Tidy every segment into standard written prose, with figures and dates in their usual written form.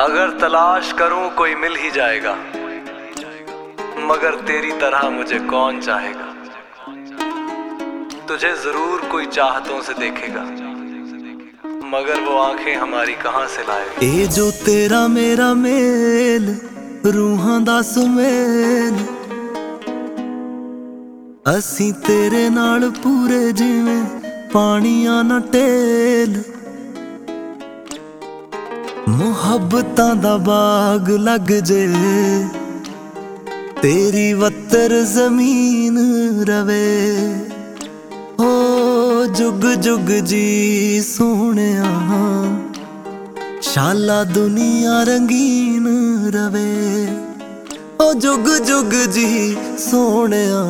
अगर तलाश करूं कोई मिल ही जाएगा, मगर तेरी तरह मुझे कौन चाहेगा। तुझे जरूर कोई चाहतों से देखेगा, मगर वो आंखें हमारी कहां से लाएगा। ए जो तेरा मेरा मेल रूहां दा सुमेल, असीं तेरे नाल पूरे जिवें पानियां ना टेल। मुहब्बतां दा बाग लग जे, तेरी वत्तर जमीन रवे। हो जुग जुग जी सोहणिया, शाला दुनिया रंगीन रवे। ओ जुग जुग जी सोहणिया,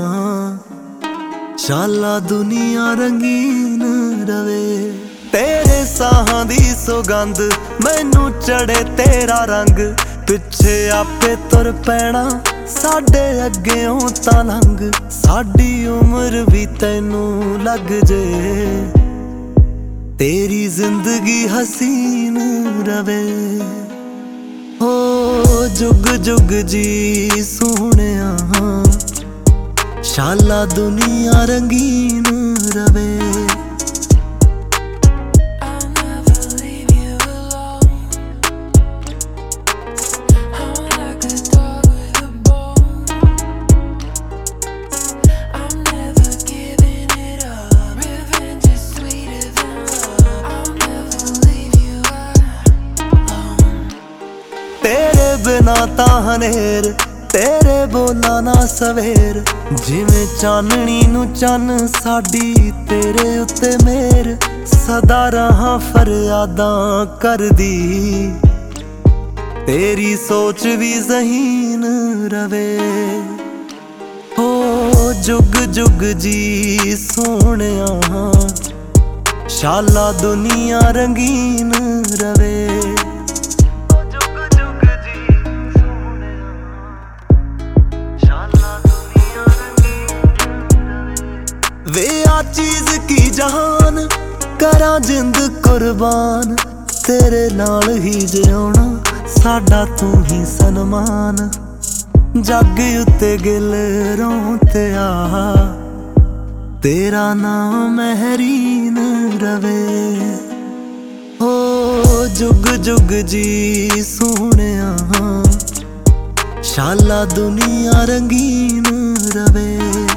शाला दुनिया रंगीन रवे। तेरे साहां दी सुगंध मैनू चढ़े तेरा रंग, पिछे आपे तुर पैना साडे अग्गेओं तां लंघ। साडी उम्र भी तैनू लग जे, तेरी जिंदगी हसीन रवे। हो जुग जुग जी सोहणिया, शाला दुनिया रंगीन रवे। तेरे बिना तां हनेर, तेरे बोला ना सवेर। जिवें चाननी नू चन्न साडी तेरे उत्ते मेर। सदा रहां फरियादां करदी, तेरी सोच भी ज़हीन रवे। हो जुग जुग जी सोहणिया, शाला दुनिया रंगीन रवे। वे आ चीज की जहान करा जिंद कुर्बान, तेरे नाल ही जिउणा साडा तू ही सनमान। जग उत्ते गिल रोंते आ, तेरा नाम महरीन रवे। हो जुग जुग जी सोहणिया, शाला दुनिया रंगीन रवे।